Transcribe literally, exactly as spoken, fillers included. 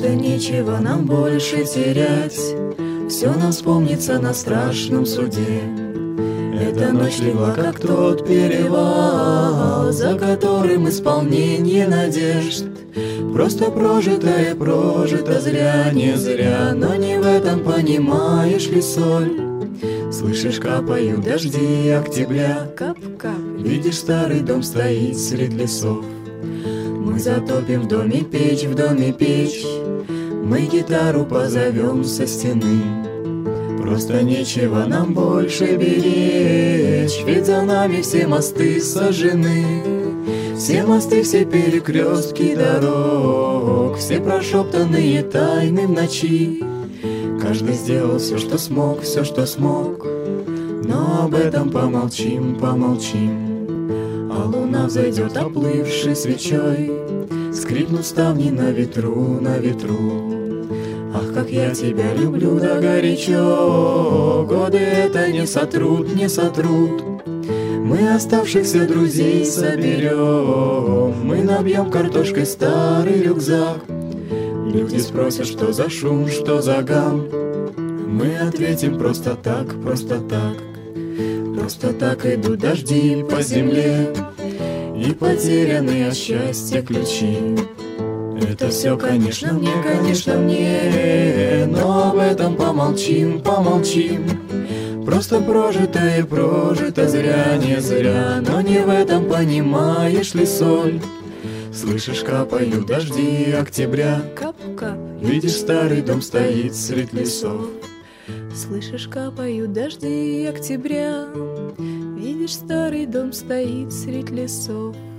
Просто нечего нам больше терять, все нам вспомнится на страшном суде. Эта ночь легла, как тот перевал, за которым исполнение надежд. Просто прожитое, прожито зря, не зря, но не в этом понимаешь ли соль. Слышишь, капают дожди октября, Кап-кап. видишь, старый дом стоит средь лесов. Мы затопим в доме печь, в доме печь, мы гитару позовем со стены. Просто нечего нам больше беречь, ведь за нами все мосты сожжены. Все мосты, все перекрестки дорог, все прошептанные тайны в ночи. Каждый сделал все, что смог, все, что смог, но об этом помолчим, помолчим. А луна взойдет, оплывшей свечой, скрипнут ставни на ветру, на ветру. Ах, как я тебя люблю, да горячо, годы это не сотрут, не сотрут. Мы оставшихся друзей соберем, мы набьем картошкой старый рюкзак. Люди спросят, что за шум, что за гам. Мы ответим просто так, просто так. Просто так идут дожди по земле, и потерянные от счастья ключи. Это все, конечно, мне, конечно, мне, но об этом помолчим, помолчим. Просто прожитое, прожито зря, не зря, но не в этом понимаешь ли соль. Слышишь, капают дожди октября, Кап-кап. видишь, старый дом стоит средь лесов. Слышишь, капают дожди октября, видишь, старый дом стоит средь лесов.